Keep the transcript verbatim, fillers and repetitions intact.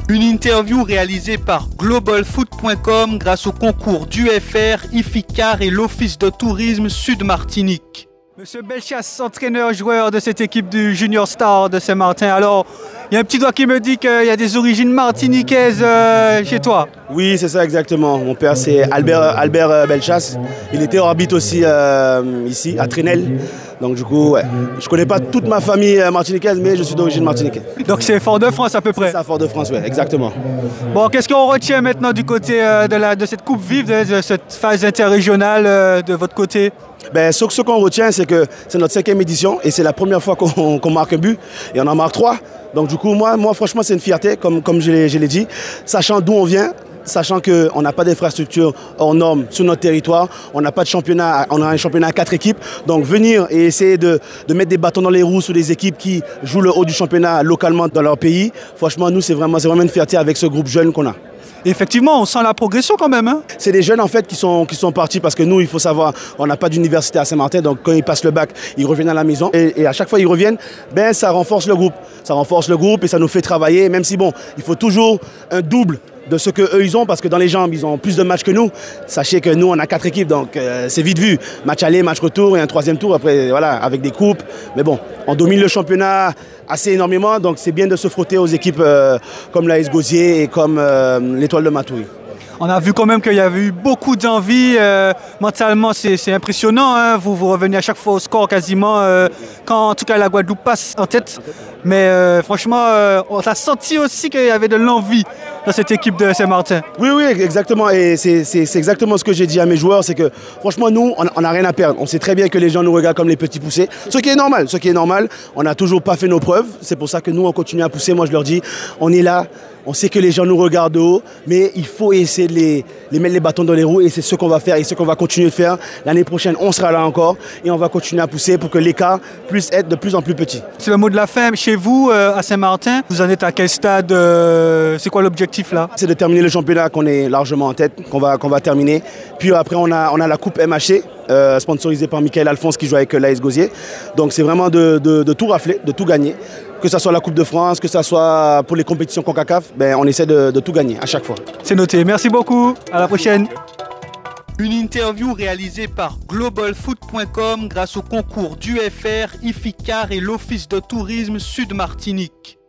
Une interview réalisée par global foot point com grâce au concours d'U F R, IFICAR et l'Office de tourisme Sud Martinique. Monsieur Belchasse, entraîneur-joueur de cette équipe du Junior Star de Saint-Martin. Alors, il y a un petit doigt qui me dit qu'il y a des origines martiniquaises euh, chez toi. Oui, c'est ça exactement. Mon père, c'est Albert, Albert Belchasse. Il était orbite aussi euh, ici, à Trinel. Donc du coup, ouais. Je ne connais pas toute ma famille martiniquaise, mais je suis d'origine martiniquaise. Donc c'est Fort-de-France à peu près. C'est ça, Fort-de-France, oui, exactement. Bon, qu'est-ce qu'on retient maintenant du côté euh, de, la, de cette Coupe Vive, de, de cette phase interrégionale euh, de votre côté? Ben, ce, ce qu'on retient, c'est que c'est notre cinquième édition et c'est la première fois qu'on qu'on marque un but et on en marque trois. Donc du coup, moi, moi franchement, c'est une fierté, comme, comme je l'ai dit, sachant d'où on vient. Sachant qu'on n'a pas d'infrastructure hors normes sur notre territoire, on n'a pas de championnat, on a un championnat à quatre équipes. Donc venir et essayer de, de mettre des bâtons dans les roues sur des équipes qui jouent le haut du championnat localement dans leur pays, franchement, nous, c'est vraiment, c'est vraiment une fierté avec ce groupe jeune qu'on a. Effectivement, on sent la progression quand même. Hein. C'est des jeunes en fait qui sont, qui sont partis parce que nous, il faut savoir, on n'a pas d'université à Saint-Martin, donc quand ils passent le bac, ils reviennent à la maison et, et à chaque fois ils reviennent, ben, ça renforce le groupe. Ça renforce le groupe et ça nous fait travailler, même si bon, il faut toujours un double de ce qu'eux ils ont, parce que dans les jambes, ils ont plus de matchs que nous. Sachez que nous, on a quatre équipes, donc euh, c'est vite vu. Match aller, match retour et un troisième tour, après, voilà, avec des coupes. Mais bon, on domine le championnat assez énormément, donc c'est bien de se frotter aux équipes euh, comme l'A S Gosier et comme euh, l'Étoile de Matoury. On a vu quand même qu'il y avait eu beaucoup d'envie. Euh, mentalement, c'est impressionnant. Hein. Vous, vous revenez à chaque fois au score quasiment, euh, quand en tout cas la Guadeloupe passe en tête. Mais euh, franchement, euh, on a senti aussi qu'il y avait de l'envie dans cette équipe de Saint-Martin. Oui, oui, exactement. Et c'est exactement ce que j'ai dit à mes joueurs. C'est que franchement, nous, on n'a rien à perdre. On sait très bien que les gens nous regardent comme les petits poussés. Ce qui est normal. Ce qui est normal. On n'a toujours pas fait nos preuves. C'est pour ça que nous, on continue à pousser. Moi, je leur dis, on est là. On sait que les gens nous regardent de haut, mais il faut essayer de les, les mettre les bâtons dans les roues et c'est ce qu'on va faire et ce qu'on va continuer de faire. L'année prochaine, on sera là encore et on va continuer à pousser pour que l'écart puisse être de plus en plus petit. C'est le mot de la fin. Chez vous, euh, à Saint-Martin, vous en êtes à quel stade euh, C'est quoi l'objectif là? C'est de terminer le championnat qu'on est largement en tête, qu'on va, qu'on va terminer. Puis après, on a, on a la Coupe M H C. Euh, sponsorisé par Michael Alphonse qui joue avec l'A S Gosier. Donc c'est vraiment de, de, de tout rafler, de tout gagner. Que ce soit la Coupe de France, que ce soit pour les compétitions CONCACAF, ben, on essaie de, de tout gagner à chaque fois. C'est noté. Merci beaucoup. À la prochaine. Une interview réalisée par global foot point com grâce au concours d'U F R, IFICAR et l'Office de tourisme Sud Martinique.